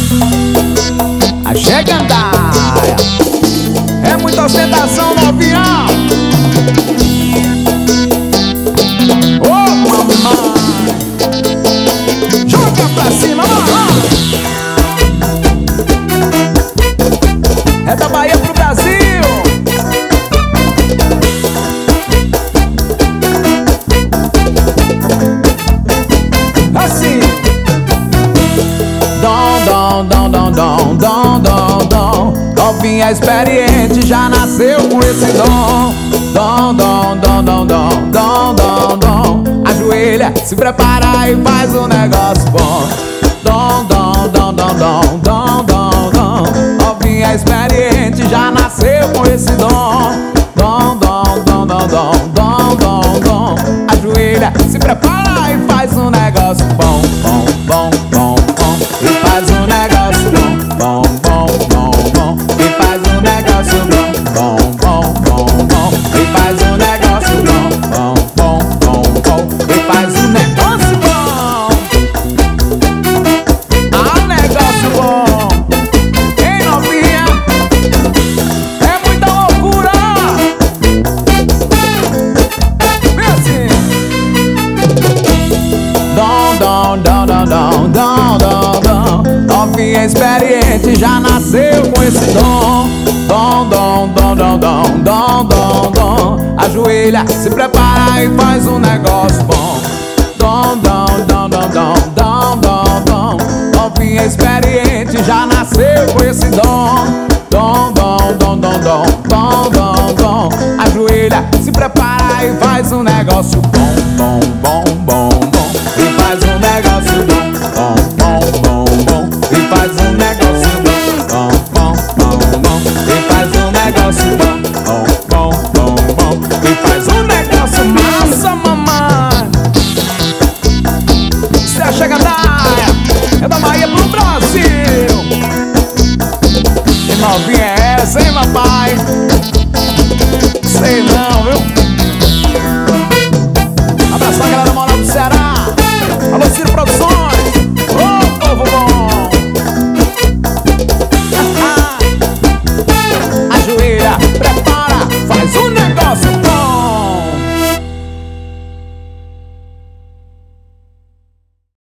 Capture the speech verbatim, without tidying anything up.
Achei gandaia. É muita ostentação no avião. Ô mamãe, joga pra cima, mamãe. É da Bahia pro Brasil. Assim. Dom, dom, dom, dom, dom, dom, dom, dom. Novinha experiente já nasceu com esse dom. Dom, dom, dom, dom, dom, dom, dom, dom. Ajoelha, se prepara e faz um negócio bom. Dom, dom, dom, dom, dom, dom, dom, dom. Novinha experiente já nasceu com esse dom. Dom, dom, dom, dom, dom, dom, dom, dom. Ajoelha, se prepara e faz um negócio bom, bom, bom, bom, bom. E faz um negócio bom, bom, bom, bom, bom. E faz um negócio bom, bom, bom, bom, bom. E faz um negócio bom, bom, bom, bom, bom. E faz um negócio bom. Ah, negócio bom. Hein, novinha? É muita loucura. Vem assim. Dom, dom, dom, dom, dom, dom, dom, dom. Novinha experiente já nasceu com esse dom. Dom, dom, dom, dom, dom, dom, dom, dom. Ajoelha, se prepara e faz um negócio bom. Dom, dom, dom, dom, dom, dom, dom, dom. Novinha experiente já nasceu com esse dom. Dom,